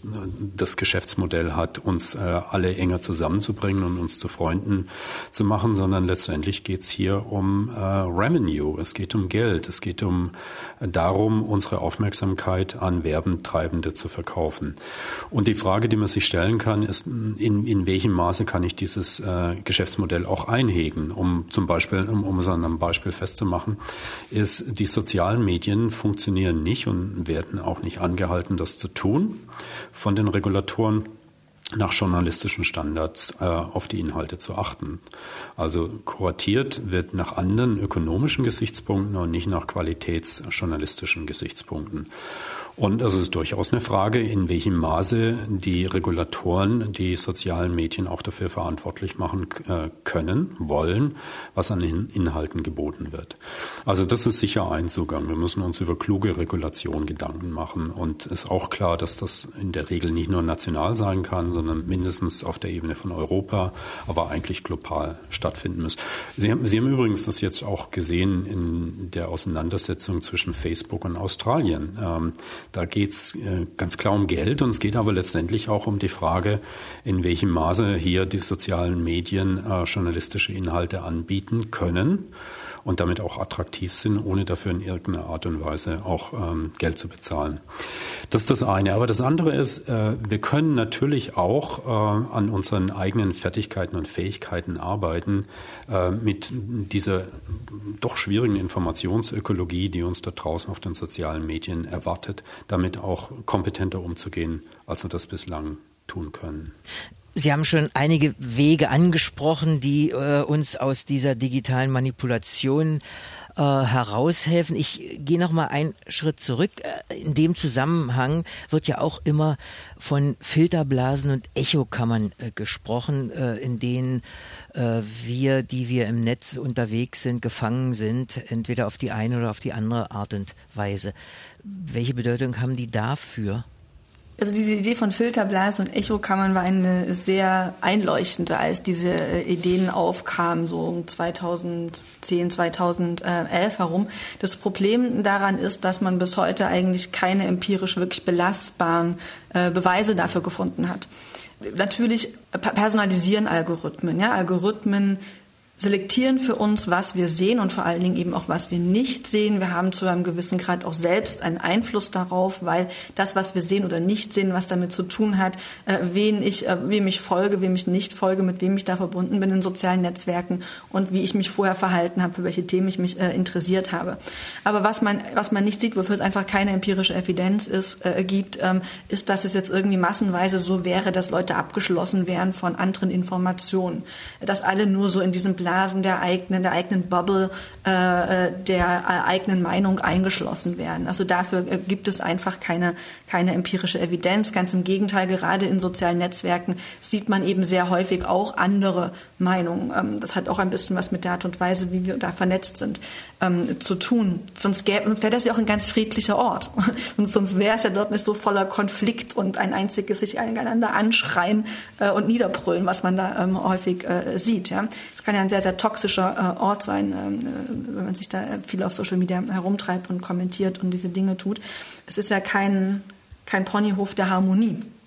das Geschäftsmodell hat, uns äh, alle enger zusammenzubringen und uns zu Freunden zu machen, sondern letztendlich geht es hier um äh, Revenue, es geht um Geld, es geht um äh, darum, unsere Aufmerksamkeit an Werbentreibende zu verkaufen. Und die Frage, die man sich stellen kann, ist, in, in welchem Maße kann ich dieses äh, Geschäftsmodell auch einhegen, um zum Beispiel, um, um es an einem Beispiel festzumachen, ist, die sozialen Medien funktionieren nicht und werden auch nicht angehalten, das zu tun von den Regulatoren nach journalistischen Standards äh, auf die Inhalte zu achten. Also kuratiert wird nach anderen ökonomischen Gesichtspunkten und nicht nach qualitätsjournalistischen Gesichtspunkten. Und es ist durchaus eine Frage, in welchem Maße die Regulatoren die sozialen Medien auch dafür verantwortlich machen äh, können, wollen, was an den Inhalten geboten wird. Also das ist sicher ein Zugang. Wir müssen uns über kluge Regulation Gedanken machen. Und es ist auch klar, dass das in der Regel nicht nur national sein kann, sondern mindestens auf der Ebene von Europa, aber eigentlich global stattfinden muss. Sie haben, Sie haben übrigens das jetzt auch gesehen in der Auseinandersetzung zwischen Facebook und Australien. Ähm, Da geht es äh, ganz klar um Geld und es geht aber letztendlich auch um die Frage, in welchem Maße hier die sozialen Medien äh, journalistische Inhalte anbieten können und damit auch attraktiv sind, ohne dafür in irgendeiner Art und Weise auch ähm, Geld zu bezahlen. Das ist das eine. Aber das andere ist, äh, wir können natürlich auch äh, an unseren eigenen Fertigkeiten und Fähigkeiten arbeiten, äh, mit dieser doch schwierigen Informationsökologie, die uns da draußen auf den sozialen Medien erwartet, damit auch kompetenter umzugehen, als wir das bislang tun können. Sie haben schon einige Wege angesprochen, die äh, uns aus dieser digitalen Manipulation äh, heraushelfen. Ich gehe noch mal einen Schritt zurück. In dem Zusammenhang wird ja auch immer von Filterblasen und Echokammern äh, gesprochen, äh, in denen äh, wir, die wir im Netz unterwegs sind, gefangen sind, entweder auf die eine oder auf die andere Art und Weise. Welche Bedeutung haben die dafür? Also diese Idee von Filterblasen und Echokammern war eine sehr einleuchtende, als diese Ideen aufkamen, so um zweitausendzehn, zweitausendelf herum. Das Problem daran ist, dass man bis heute eigentlich keine empirisch wirklich belastbaren äh, Beweise dafür gefunden hat. Natürlich personalisieren Algorithmen, ja, Algorithmen selektieren für uns, was wir sehen und vor allen Dingen eben auch, was wir nicht sehen. Wir haben zu einem gewissen Grad auch selbst einen Einfluss darauf, weil das, was wir sehen oder nicht sehen, was damit zu tun hat, äh, wen ich, äh, wem ich folge, wem ich nicht folge, mit wem ich da verbunden bin in sozialen Netzwerken und wie ich mich vorher verhalten habe, für welche Themen ich mich äh, interessiert habe. Aber was man, was man nicht sieht, wofür es einfach keine empirische Evidenz ist, äh, gibt, ähm, ist, dass es jetzt irgendwie massenweise so wäre, dass Leute abgeschlossen wären von anderen Informationen, dass alle nur so in diesem Blasen der eigenen, der eigenen Bubble, äh, der eigenen Meinung eingeschlossen werden. Also dafür äh, gibt es einfach keine, keine empirische Evidenz. Ganz im Gegenteil, gerade in sozialen Netzwerken sieht man eben sehr häufig auch andere Meinungen. Ähm, das hat auch ein bisschen was mit der Art und Weise, wie wir da vernetzt sind, ähm, zu tun. Sonst, gäbe, sonst wäre das ja auch ein ganz friedlicher Ort. Und sonst wäre es ja dort nicht so voller Konflikt und ein einziges sich einander anschreien äh, und niederbrüllen, was man da ähm, häufig äh, sieht. Ja. Es kann ja ein sehr, sehr toxischer äh, Ort sein, äh, wenn man sich da viel auf Social Media herumtreibt und kommentiert und diese Dinge tut. Es ist ja kein, kein Ponyhof der Harmonie.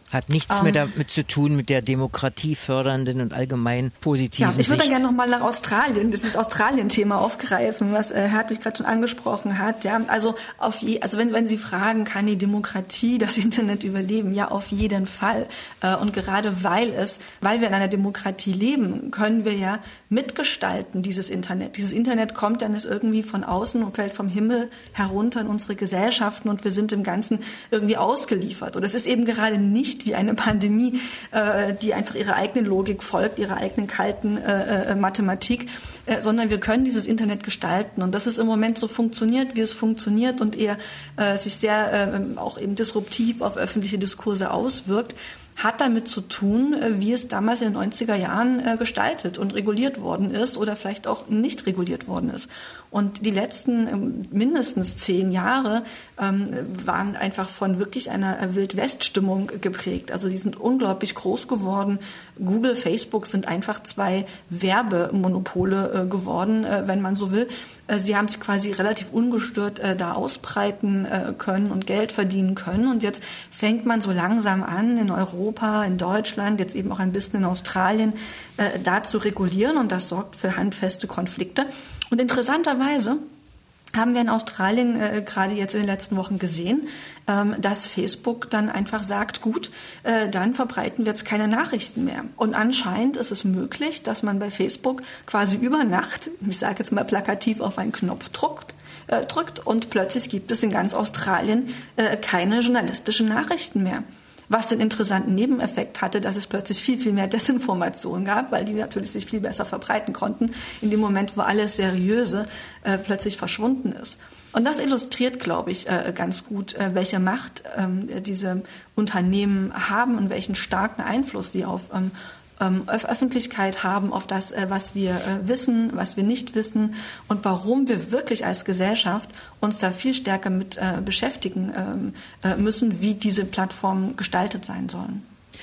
Hat nichts Ähm, mehr damit zu tun mit der demokratiefördernden und allgemein positiven Ja, ich würde Sicht. dann gerne nochmal nach Australien, dieses Australien-Thema aufgreifen, was äh, Hertwig gerade schon angesprochen hat. Ja, also auf je, also wenn wenn Sie fragen, kann die Demokratie das Internet überleben? Ja, auf jeden Fall. Äh, und gerade weil es, weil wir in einer Demokratie leben, können wir ja mitgestalten dieses Internet. Dieses Internet kommt ja nicht irgendwie von außen und fällt vom Himmel herunter in unsere Gesellschaften und wir sind im Ganzen irgendwie ausgeliefert. Und es ist eben gerade nicht wie eine Pandemie, äh, die einfach ihrer eigenen Logik folgt, ihrer eigenen kalten äh, äh, Mathematik, äh, sondern wir können dieses Internet gestalten. Und dass es im Moment so funktioniert, wie es funktioniert und eher äh, sich sehr äh, auch eben disruptiv auf öffentliche Diskurse auswirkt, hat damit zu tun, wie es damals in den neunziger Jahren gestaltet und reguliert worden ist oder vielleicht auch nicht reguliert worden ist. Und die letzten mindestens zehn Jahre ähm, waren einfach von wirklich einer Wild-West-Stimmung geprägt. Also die sind unglaublich groß geworden. Google, Facebook sind einfach zwei Werbemonopole äh, geworden, äh, wenn man so will. Also die haben sich quasi relativ ungestört äh, da ausbreiten äh, können und Geld verdienen können. Und jetzt fängt man so langsam an, in Europa, in Deutschland, jetzt eben auch ein bisschen in Australien, äh, da zu regulieren. Und das sorgt für handfeste Konflikte. Und interessanterweise haben wir in Australien äh, gerade jetzt in den letzten Wochen gesehen, ähm, dass Facebook dann einfach sagt, gut, äh, dann verbreiten wir jetzt keine Nachrichten mehr. Und anscheinend ist es möglich, dass man bei Facebook quasi über Nacht, ich sage jetzt mal plakativ, auf einen Knopf drückt, äh, drückt und plötzlich gibt es in ganz Australien äh, keine journalistischen Nachrichten mehr. Was den interessanten Nebeneffekt hatte, dass es plötzlich viel, viel mehr Desinformation gab, weil die natürlich sich viel besser verbreiten konnten, in dem Moment, wo alles Seriöse äh, plötzlich verschwunden ist. Und das illustriert, glaube ich, äh, ganz gut, äh, welche Macht ähm, diese Unternehmen haben und welchen starken Einfluss sie auf ähm, Öf- Öffentlichkeit haben, auf das, äh, was wir äh, wissen, was wir nicht wissen und warum wir wirklich als Gesellschaft uns da viel stärker mit äh, beschäftigen ähm, äh, müssen, wie diese Plattformen gestaltet sein sollen.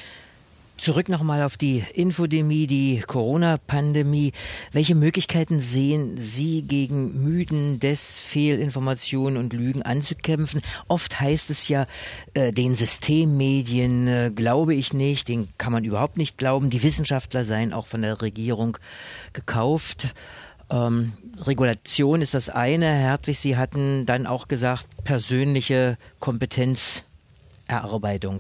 Zurück nochmal auf die Infodemie, die Corona-Pandemie. Welche Möglichkeiten sehen Sie, gegen Mythen, Desfehlinformationen und Lügen anzukämpfen? Oft heißt es ja, äh, den Systemmedien äh, glaube ich nicht, den kann man überhaupt nicht glauben. Die Wissenschaftler seien auch von der Regierung gekauft. Ähm, Regulation ist das eine. Herr Hertwig, Sie hatten dann auch gesagt, persönliche Kompetenzerarbeitung.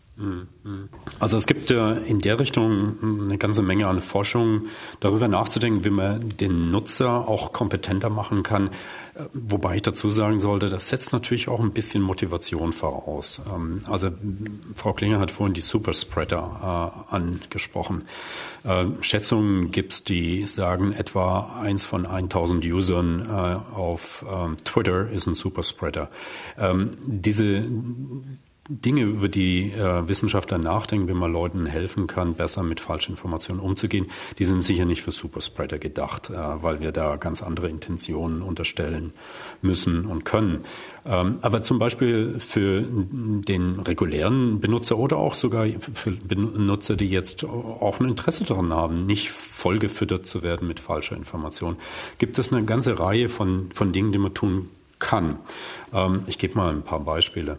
Also es gibt äh, in der Richtung eine ganze Menge an Forschung, darüber nachzudenken, wie man den Nutzer auch kompetenter machen kann. Äh, wobei ich dazu sagen sollte, das setzt natürlich auch ein bisschen Motivation voraus. Ähm, also Frau Klinger hat vorhin die Superspreader äh, angesprochen. Äh, Schätzungen gibt es, die sagen, etwa eins von tausend Usern äh, auf ähm, Twitter ist ein Superspreader. Ähm, diese Dinge, über die äh, Wissenschaftler nachdenken, wie man Leuten helfen kann, besser mit falschen Informationen umzugehen, die sind sicher nicht für Superspreader gedacht, äh, weil wir da ganz andere Intentionen unterstellen müssen und können. Ähm, aber zum Beispiel für den regulären Benutzer oder auch sogar für Benutzer, die jetzt auch ein Interesse daran haben, nicht vollgefüttert zu werden mit falscher Information, gibt es eine ganze Reihe von, von Dingen, die man tun kann. Ähm, ich gebe mal ein paar Beispiele.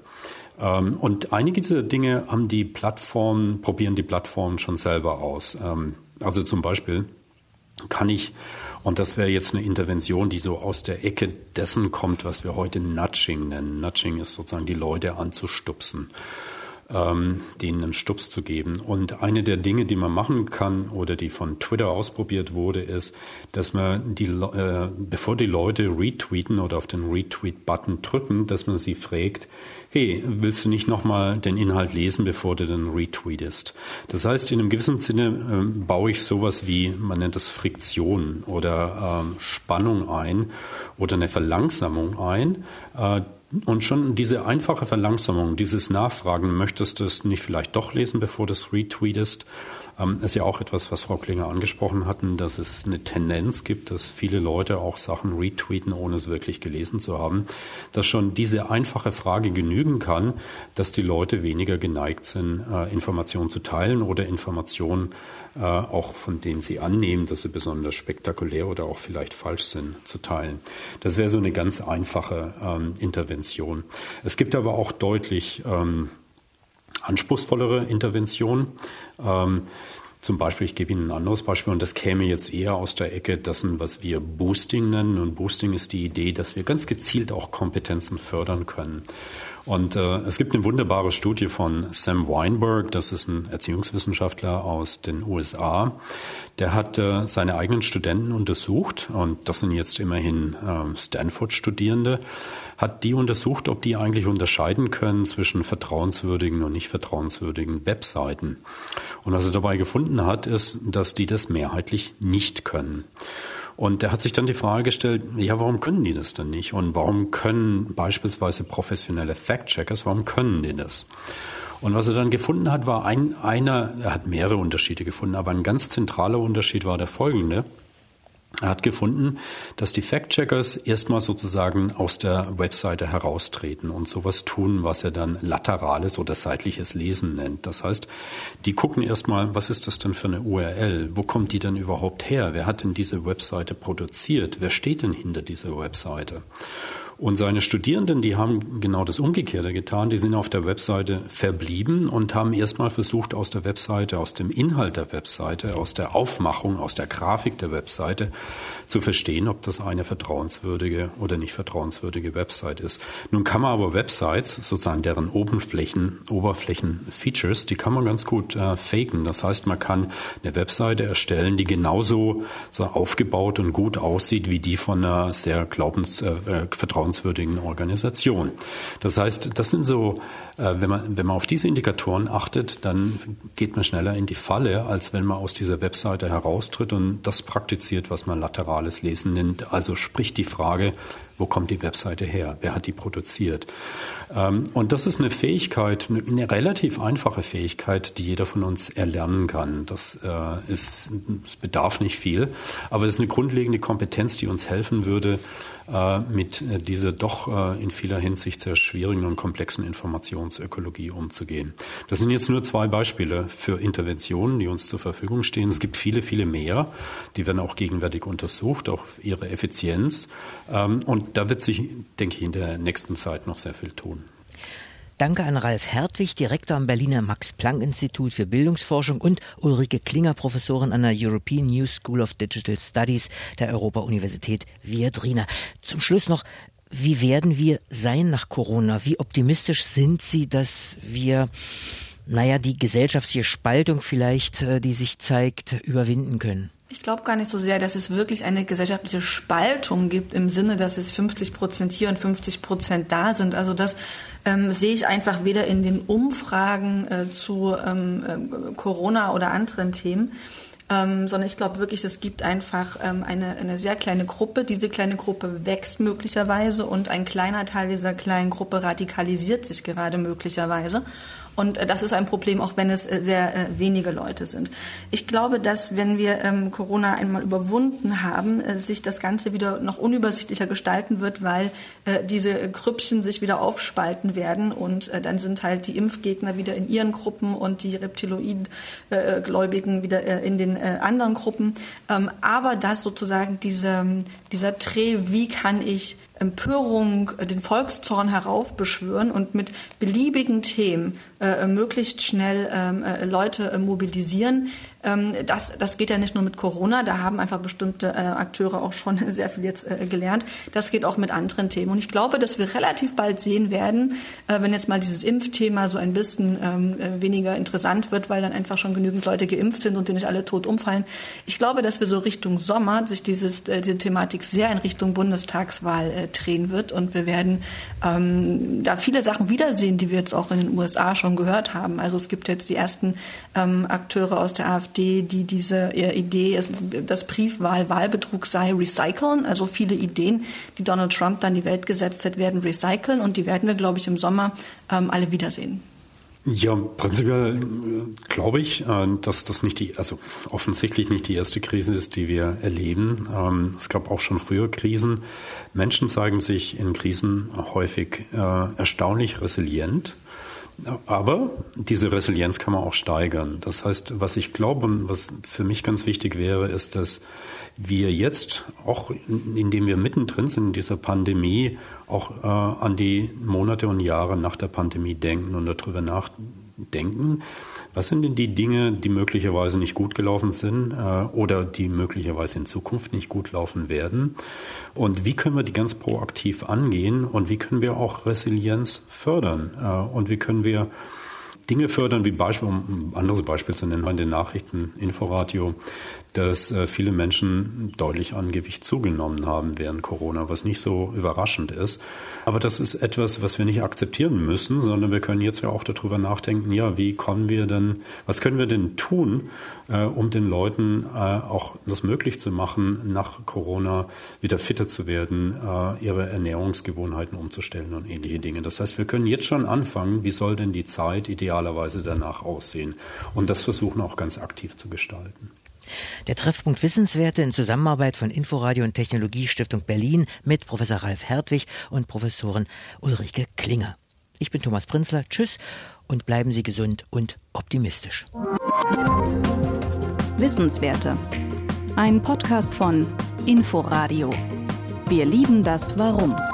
Und einige dieser Dinge haben die Plattformen, probieren die Plattformen schon selber aus. Also zum Beispiel kann ich, und das wäre jetzt eine Intervention, die so aus der Ecke dessen kommt, was wir heute Nudging nennen. Nudging ist sozusagen die Leute anzustupsen, denen einen Stups zu geben. Und eine der Dinge, die man machen kann oder die von Twitter ausprobiert wurde, ist, dass man die, äh, bevor die Leute retweeten oder auf den Retweet-Button drücken, dass man sie fragt, hey, willst du nicht nochmal den Inhalt lesen, bevor du den retweetest? Das heißt, in einem gewissen Sinne äh, baue ich sowas wie, man nennt das Friktion oder äh, Spannung ein oder eine Verlangsamung ein, äh, und schon diese einfache Verlangsamung, dieses Nachfragen, möchtest du es nicht vielleicht doch lesen, bevor du es retweetest, ähm, ist ja auch etwas, was Frau Klinger angesprochen hatten, dass es eine Tendenz gibt, dass viele Leute auch Sachen retweeten, ohne es wirklich gelesen zu haben, dass schon diese einfache Frage genügen kann, dass die Leute weniger geneigt sind, äh, Informationen zu teilen oder Informationen äh, auch von denen sie annehmen, dass sie besonders spektakulär oder auch vielleicht falsch sind, zu teilen. Das wäre so eine ganz einfache ähm, Intervention. Es gibt aber auch deutlich ähm, anspruchsvollere Intervention. Ähm, Zum Beispiel, ich gebe Ihnen ein anderes Beispiel, und das käme jetzt eher aus der Ecke dessen, was wir Boosting nennen. Und Boosting ist die Idee, dass wir ganz gezielt auch Kompetenzen fördern können. Und äh, es gibt eine wunderbare Studie von Sam Weinberg, das ist ein Erziehungswissenschaftler aus den U S A. Der hat äh, seine eigenen Studenten untersucht, und das sind jetzt immerhin äh, Stanford-Studierende, hat die untersucht, ob die eigentlich unterscheiden können zwischen vertrauenswürdigen und nicht vertrauenswürdigen Webseiten. Und was er dabei gefunden hat, ist, dass die das mehrheitlich nicht können. Und er hat sich dann die Frage gestellt, ja, warum können die das denn nicht? Und warum können beispielsweise professionelle Fact-Checkers, warum können die das? Und was er dann gefunden hat, war ein, einer, er hat mehrere Unterschiede gefunden, aber ein ganz zentraler Unterschied war der folgende. Er hat gefunden, dass die Fact-Checkers erstmal sozusagen aus der Webseite heraustreten und sowas tun, was er dann laterales oder seitliches Lesen nennt. Das heißt, die gucken erstmal, was ist das denn für eine U R L? Wo kommt die denn überhaupt her? Wer hat denn diese Webseite produziert? Wer steht denn hinter dieser Webseite? Und seine Studierenden, die haben genau das Umgekehrte getan. Die sind auf der Webseite verblieben und haben erstmal versucht, aus der Webseite, aus dem Inhalt der Webseite, aus der Aufmachung, aus der Grafik der Webseite zu verstehen, ob das eine vertrauenswürdige oder nicht vertrauenswürdige Website ist. Nun kann man aber Websites, sozusagen deren Oberflächen, Oberflächen-Features, die kann man ganz gut äh, faken. Das heißt, man kann eine Webseite erstellen, die genauso so aufgebaut und gut aussieht wie die von einer sehr glaubens, äh, vertrauenswürdigen Organisation. Das heißt, das sind so, äh, wenn man, wenn man auf diese Indikatoren achtet, dann geht man schneller in die Falle, als wenn man aus dieser Webseite heraustritt und das praktiziert, was man laterales Lesen nennt. Also sprich die Frage, wo kommt die Webseite her? Wer hat die produziert? Und das ist eine Fähigkeit, eine relativ einfache Fähigkeit, die jeder von uns erlernen kann. Das ist, es bedarf nicht viel, aber es ist eine grundlegende Kompetenz, die uns helfen würde, mit dieser doch in vieler Hinsicht sehr schwierigen und komplexen Informationsökologie umzugehen. Das sind jetzt nur zwei Beispiele für Interventionen, die uns zur Verfügung stehen. Es gibt viele, viele mehr. Die werden auch gegenwärtig untersucht, auch ihre Effizienz. Und da wird sich, denke ich, in der nächsten Zeit noch sehr viel tun. Danke an Ralf Hertwig, Direktor am Berliner Max-Planck-Institut für Bildungsforschung, und Ulrike Klinger, Professorin an der European New School of Digital Studies der Europa-Universität Viadrina. Zum Schluss noch, wie werden wir sein nach Corona? Wie optimistisch sind Sie, dass wir, naja, die gesellschaftliche Spaltung vielleicht, die sich zeigt, überwinden können? Ich glaube gar nicht so sehr, dass es wirklich eine gesellschaftliche Spaltung gibt im Sinne, dass es fünfzig Prozent hier und fünfzig Prozent da sind. Also das ähm, sehe ich einfach weder in den Umfragen äh, zu ähm, äh, Corona oder anderen Themen. Ähm, sondern ich glaube wirklich, es gibt einfach ähm, eine, eine sehr kleine Gruppe. Diese kleine Gruppe wächst möglicherweise und ein kleiner Teil dieser kleinen Gruppe radikalisiert sich gerade möglicherweise. Und äh, das ist ein Problem, auch wenn es äh, sehr äh, wenige Leute sind. Ich glaube, dass wenn wir ähm, Corona einmal überwunden haben, äh, sich das Ganze wieder noch unübersichtlicher gestalten wird, weil äh, diese Grüppchen sich wieder aufspalten werden und äh, dann sind halt die Impfgegner wieder in ihren Gruppen und die Reptiloid-Gläubigen äh, wieder äh, in den äh, anderen Gruppen. Ähm, aber dass sozusagen diese, dieser Dreh, wie kann ich Empörung, den Volkszorn heraufbeschwören und mit beliebigen Themen äh, möglichst schnell äh, Leute äh, mobilisieren. Ähm, das, das geht ja nicht nur mit Corona, da haben einfach bestimmte äh, Akteure auch schon sehr viel jetzt äh, gelernt. Das geht auch mit anderen Themen. Und ich glaube, dass wir relativ bald sehen werden, äh, wenn jetzt mal dieses Impfthema so ein bisschen ähm, weniger interessant wird, weil dann einfach schon genügend Leute geimpft sind und die nicht alle tot umfallen. Ich glaube, dass wir so Richtung Sommer sich dieses, äh, diese Thematik sehr in Richtung Bundestagswahl äh, drehen wird und wir werden ähm, da viele Sachen wiedersehen, die wir jetzt auch in den U S A schon gehört haben. Also es gibt jetzt die ersten ähm, Akteure aus der AfD, die diese Idee, dass Briefwahl Wahlbetrug sei, recyceln. Also viele Ideen, die Donald Trump dann in die Welt gesetzt hat, werden recyceln und die werden wir, glaube ich, im Sommer ähm, alle wiedersehen. Ja, prinzipiell glaube ich, dass das nicht die, also offensichtlich nicht die erste Krise ist, die wir erleben. Es gab auch schon früher Krisen. Menschen zeigen sich in Krisen häufig erstaunlich resilient. Aber diese Resilienz kann man auch steigern. Das heißt, was ich glaube und was für mich ganz wichtig wäre, ist, dass wir jetzt, auch indem wir mittendrin sind in dieser Pandemie, auch äh, an die Monate und Jahre nach der Pandemie denken und darüber nachdenken, denken, was sind denn die Dinge, die möglicherweise nicht gut gelaufen sind äh, oder die möglicherweise in Zukunft nicht gut laufen werden? Und wie können wir die ganz proaktiv angehen und wie können wir auch Resilienz fördern? Äh, und wie können wir Dinge fördern, wie Beispiel, um ein anderes Beispiel zu nennen, in den Nachrichten, Inforadio, dass äh, viele Menschen deutlich an Gewicht zugenommen haben während Corona, was nicht so überraschend ist. Aber das ist etwas, was wir nicht akzeptieren müssen, sondern wir können jetzt ja auch darüber nachdenken, ja, wie kommen wir denn, was können wir denn tun, äh, um den Leuten äh, auch das möglich zu machen, nach Corona wieder fitter zu werden, äh, ihre Ernährungsgewohnheiten umzustellen und ähnliche Dinge. Das heißt, wir können jetzt schon anfangen, wie soll denn die Zeit idealerweise danach aussehen und das versuchen auch ganz aktiv zu gestalten. Der Treffpunkt Wissenswerte in Zusammenarbeit von Inforadio und Technologiestiftung Berlin mit Professor Ralf Hertwig und Professorin Ulrike Klinger. Ich bin Thomas Prinzler. Tschüss und bleiben Sie gesund und optimistisch. Wissenswerte. Ein Podcast von Inforadio. Wir lieben das Warum.